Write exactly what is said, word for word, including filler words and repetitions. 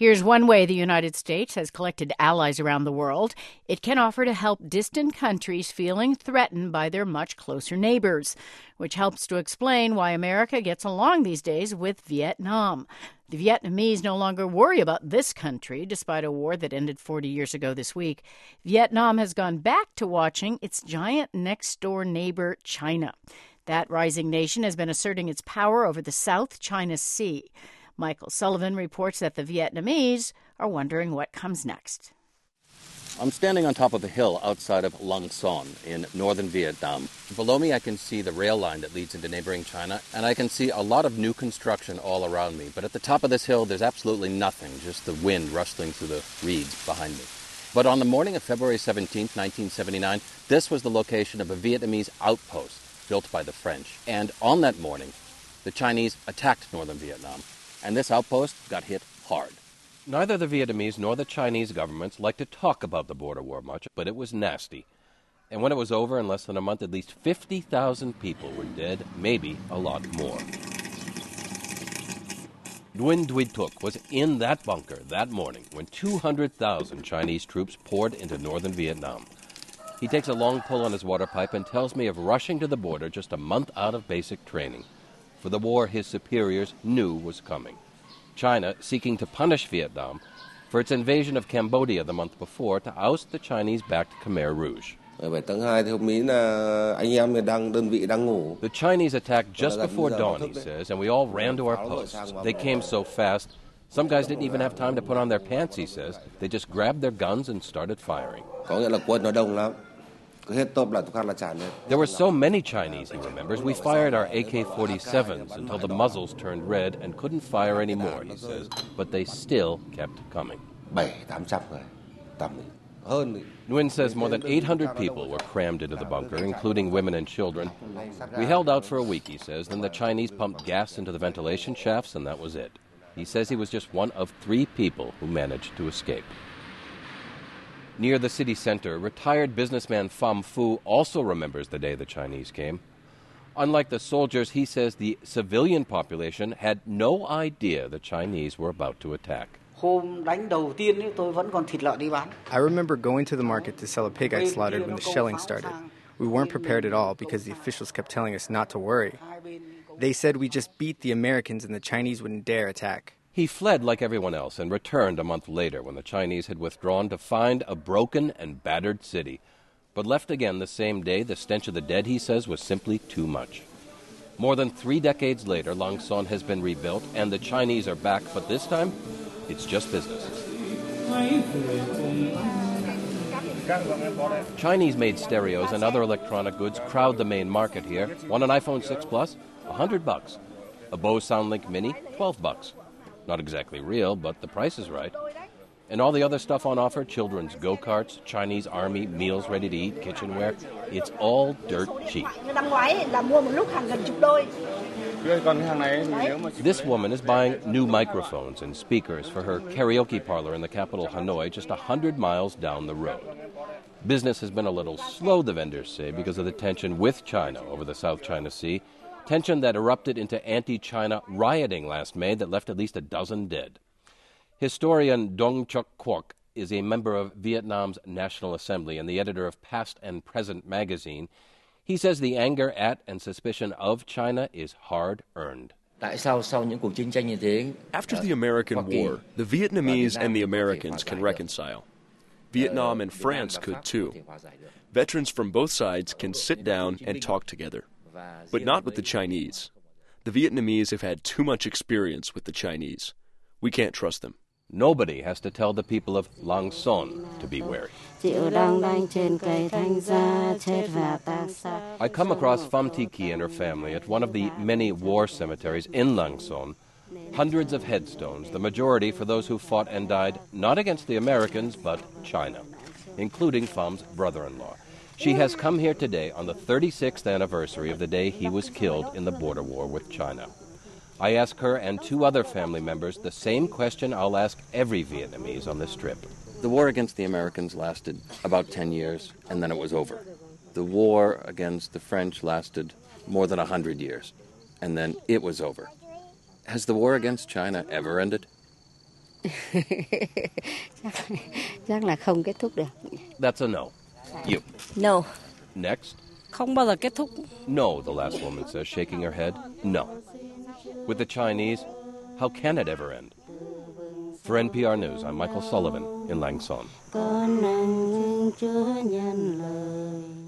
Here's one way the United States has collected allies around the world. It can offer to help distant countries feeling threatened by their much closer neighbors, which helps to explain why America gets along these days with Vietnam. The Vietnamese no longer worry about this country, despite a war that ended forty years ago this week. Vietnam has gone back to watching its giant next-door neighbor, China. That rising nation has been asserting its power over the South China Sea. Michael Sullivan reports that the Vietnamese are wondering what comes next. I'm standing on top of a hill outside of Lang Son in northern Vietnam. Below me I can see the rail line that leads into neighboring China, and I can see a lot of new construction all around me. But at the top of this hill there's absolutely nothing, just the wind rustling through the reeds behind me. But on the morning of February seventeenth, nineteen seventy-nine, this was the location of a Vietnamese outpost built by the French. And on that morning, the Chinese attacked northern Vietnam. And this outpost got hit hard. Neither the Vietnamese nor the Chinese governments like to talk about the border war much, but it was nasty. And when it was over in less than a month, at least fifty thousand people were dead, maybe a lot more. Nguyen Duy Tuc was in that bunker that morning when two hundred thousand Chinese troops poured into northern Vietnam. He takes a long pull on his water pipe and tells me of rushing to the border just a month out of basic training for the war his superiors knew was coming. China seeking to punish Vietnam for its invasion of Cambodia the month before to oust the Chinese-backed Khmer Rouge. The Chinese attacked just before dawn, he says, and we all ran to our posts. They came so fast, some guys didn't even have time to put on their pants, he says. They just grabbed their guns and started firing. There were so many Chinese, he remembers, we fired our A K forty-sevens until the muzzles turned red and couldn't fire anymore, he says, but they still kept coming. Nguyen says more than eight hundred people were crammed into the bunker, including women and children. We held out for a week, he says, then the Chinese pumped gas into the ventilation shafts, and that was it. He says he was just one of three people who managed to escape. Near the city center, retired businessman Pham Phu also remembers the day the Chinese came. Unlike the soldiers, he says the civilian population had no idea the Chinese were about to attack. I remember going to the market to sell a pig I'd slaughtered when the shelling started. We weren't prepared at all because the officials kept telling us not to worry. They said we just beat the Americans and the Chinese wouldn't dare attack. He fled like everyone else and returned a month later when the Chinese had withdrawn to find a broken and battered city. But left again the same day, the stench of the dead, he says, was simply too much. More than three decades later, Lang Son has been rebuilt and the Chinese are back, but this time, it's just business. Chinese-made stereos and other electronic goods crowd the main market here. Want an iPhone six Plus? A hundred bucks. A Bose SoundLink Mini? Twelve bucks. Not exactly real, but the price is right. And all the other stuff on offer, children's go-karts, Chinese army, meals ready to eat, kitchenware, it's all dirt cheap. This woman is buying new microphones and speakers for her karaoke parlor in the capital, Hanoi, just a hundred miles down the road. Business has been a little slow, the vendors say, because of the tension with China over the South China Sea, tension that erupted into anti-China rioting last May that left at least a dozen dead. Historian Dong Chuk Kwok is a member of Vietnam's National Assembly and the editor of Past and Present magazine. He says the anger at and suspicion of China is hard-earned. After the American War, the Vietnamese and the Americans can reconcile. Vietnam and France could too. Veterans from both sides can sit down and talk together. But not with the Chinese. The Vietnamese have had too much experience with the Chinese. We can't trust them. Nobody has to tell the people of Lang Son to be wary. I come across Pham Thi Ki and her family at one of the many war cemeteries in Lang Son. Hundreds of headstones, the majority for those who fought and died not against the Americans, but China, including Pham's brother-in-law. She has come here today on the thirty-sixth anniversary of the day he was killed in the border war with China. I ask her and two other family members the same question I'll ask every Vietnamese on this trip. The war against the Americans lasted about ten years, and then it was over. The war against the French lasted more than one hundred years, and then it was over. Has the war against China ever ended? Chắc là không kết thúc được. That's a no. You. No. Next. Không bao giờ kết thúc. No, the last woman says, shaking her head. No. With the Chinese, how can it ever end? For N P R News, I'm Michael Sullivan in Lang Son.